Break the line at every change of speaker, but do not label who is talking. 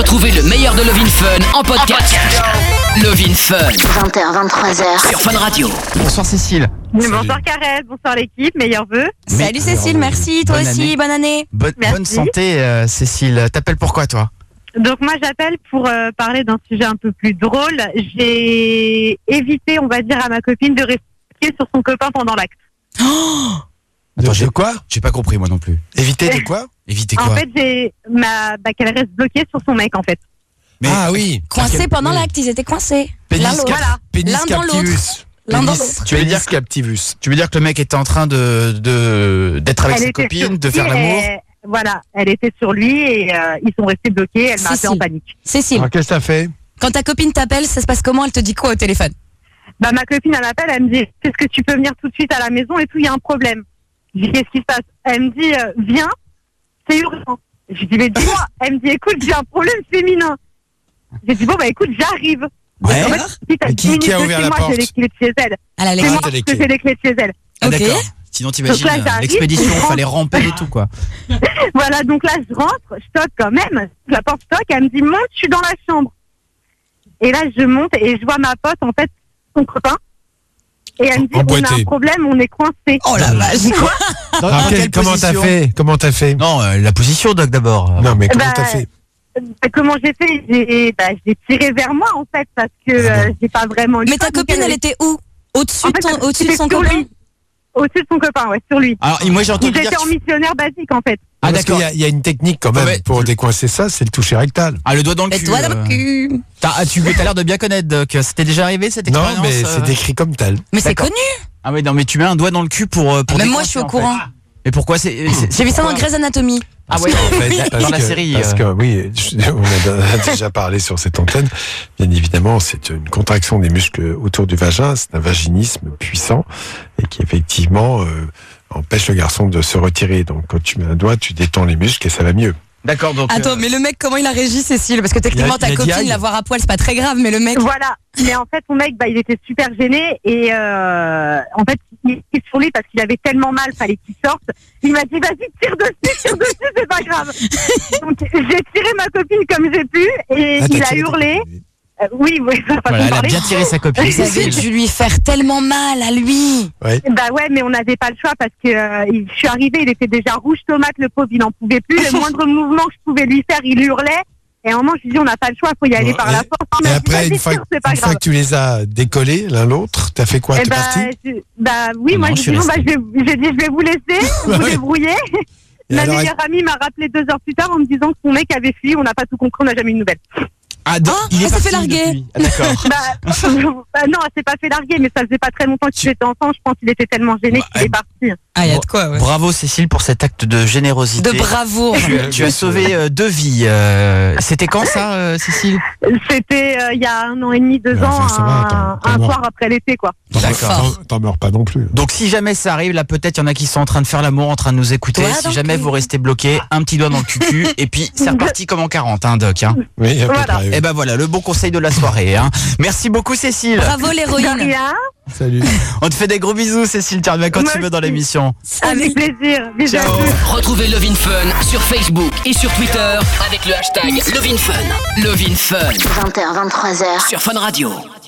Retrouvez le meilleur de Love in Fun en podcast. Love in Fun.
20h, 23h.
Sur Fun Radio.
Bonsoir Cécile.
Bonsoir Karel, bonsoir l'équipe, meilleurs vœux.
Salut Cécile, merci, toi
Bonne
aussi,
année.
bonne année.
Bonne
Merci.
santé Cécile. T'appelles pourquoi toi?
Donc moi j'appelle pour parler d'un sujet un peu plus drôle. J'ai évité, on va dire, à ma copine de rester sur son copain pendant l'acte.
Attends,
De quoi?
J'ai pas compris moi non plus.
Éviter de quoi?
Éviter
En
quoi?
fait, qu'elle reste bloquée sur son mec en fait.
Mais-
Ah oui.
Coincés pendant
oui.
l'acte, ils étaient coincés.
Pénis,
L'un l'autre.
Voilà.
pénis
L'un dans l'autre.
captivus.
L'un dans
Pénis-
l'autre.
Tu veux dire
pénis captivus.
Tu veux dire que le mec était en train d'être avec
Elle
sa
était
copine,
sur
de
lui
faire l'amour?
et- Voilà, elle était sur lui et ils sont restés bloqués. Elle m'a appelé en
Cécile.
panique.
Cécile,
Alors qu'est-ce que t'as fait?
quand ta copine t'appelle, ça se passe comment? Elle te dit quoi au téléphone?
Bah ma copine elle m'appelle, elle me dit est-ce que tu peux venir tout de suite à la maison et tout, il y a un problème. Je dis qu'est-ce qui se passe? Elle me dit viens, c'est urgent. Je dis mais dis-moi. Elle me dit écoute, j'ai un problème féminin. J'ai dit bon bah écoute, j'arrive.
Ouais.
En fait, si t'as
Mais
10 minutes
qui a
de
ouvert
chez
la
moi,
porte?
j'ai les clés de chez elle.
Elle a les
C'est
Ah,
moi
t'as les
que j'ai
clés.
les clés de chez elle.
Ah,
Ok.
d'accord. Sinon t'imagines
Donc là, j'arrive,
l'expédition,
je rentre.
fallait ramper et tout quoi.
Voilà, donc là je rentre, je toque quand même. La porte toque, elle me dit monte, je suis dans la chambre. Et là je monte et je vois ma pote, en fait, son copain. Et elle me dit on a
Emboîté.
un problème, on est coincé.
Oh la vache.
Alors, comment t'as fait? Comment t'as fait?
Non, la position Doc d'abord.
Non, mais comment
Bah,
t'as fait?
Comment j'ai fait? J'ai tiré vers moi en fait parce que j'ai pas vraiment eu
Mais
le
ta
choix, donc
copine, elle était où? Au-dessus
En
de,
fait,
au-dessus de
c'était
son
sur
copain?
lui. Au-dessus de son copain, ouais, sur lui.
Alors moi j'ai entendu
Ils
dire
étaient en
que-
missionnaire basique en fait.
Ah
Parce
d'accord.
qu'il y a une technique quand même
Ouais, mais-
pour décoincer ça, c'est le toucher rectal.
Ah le doigt dans le
Et
cul.
toi dans le cul.
Tu as l'air de bien connaître Doc. C'était déjà arrivé cette
Non,
expérience?
mais c'est décrit comme tel.
Mais c'est
D'accord.
connu.
Ah oui, non mais tu mets un doigt dans le cul pour
Même moi,
décoincer,
je suis au
en fait.
courant.
Mais pourquoi c'est
J'ai vu ça dans
pourquoi-
Grey's Anatomy.
Ah ouais, dans la série.
Parce que oui, on a déjà parlé sur cette antenne. Bien évidemment, c'est une contraction des muscles autour du vagin. C'est un vaginisme puissant et qui effectivement empêche le garçon de se retirer. Donc, quand tu mets un doigt, tu détends les muscles et ça va mieux.
D'accord, donc.
Attends, mais le mec, comment il a réagi, Cécile? Parce que techniquement,
il a
ta
dit
copine,
aïe.
la voir à poil, c'est pas très grave, mais le mec.
Voilà. Mais en fait, son mec, il était super gêné et en fait, il était sur lui parce qu'il avait tellement mal, fallait qu'il sorte. Il m'a dit vas-y, tire dessus, c'est pas grave. Donc j'ai tiré ma copine comme j'ai pu et
Ah, t'as
il a
tiré ta
hurlé.
copine.
Oui, ça va pas
Voilà, elle a
parler.
bien tiré sa copine.
Vous avez dû lui faire tellement mal à lui.
Bah ouais, mais on n'avait pas le choix parce que je suis arrivée, il était déjà rouge tomate, le pauvre, il n'en pouvait plus. Le moindre mouvement que je pouvais lui faire, il hurlait. Et à un moment, je lui dis, on n'a pas le choix, il faut y aller
Bon,
par la force. Il
Et
m'a dit,
après,
vas-y,
une fois
tire, c'est pas
que
grave.
tu les as décollés l'un l'autre, t'as fait quoi?
Eh
T'es
bah,
parti?
oui,
Non,
moi
je
j'ai
suis
dit, non,
resté.
j'ai dit, je vais vous laisser, vous
Ouais.
débrouiller.
Et
Ma
alors,
meilleure amie m'a rappelé 2 heures plus tard en me disant que son mec avait fui, on n'a pas tout compris, on n'a jamais eu de nouvelles.
Ah, donc,
Ah,
il est
elle s'est fait
parti
larguer.
depuis. Ah, d'accord.
Non, elle s'est pas fait larguer, mais ça faisait pas très longtemps qu'ils étaient ensemble, je pense qu'il était tellement gêné qu'il est parti.
Ah, il y a de quoi, ouais.
Bravo Cécile pour cet acte de générosité.
De bravoure.
Tu as sauvé 2 vies. C'était quand ça, Cécile?
C'était il y a 1 an et demi, 2
Ouais,
ans,
enfin, ça va, attends,
un
t'es
soir après l'été, quoi.
D'accord.
T'en meurs pas non plus.
Donc si jamais ça arrive, là peut-être il y en a qui sont en train de faire l'amour, en train de nous écouter.
Toi,
Si
donc,
jamais
oui.
vous restez bloqué, un petit doigt dans le cucu et puis c'est reparti comme en 40, hein, Doc. Hein.
Oui, à peu
Voilà.
près, oui.
Et ben voilà, le bon conseil de la soirée. Hein. Merci beaucoup Cécile.
Bravo,
De
l'héroïne.
rien,
Salut.
On te fait des gros bisous Cécile, tu reviens quand
Moi
tu veux dans
aussi.
l'émission.
avec plaisir. Bisous à
Ciao.
tous.
Retrouvez Love in Fun sur Facebook et sur Twitter avec le hashtag Love in Fun. Love in Fun
20h, 23h.
sur Fun Radio.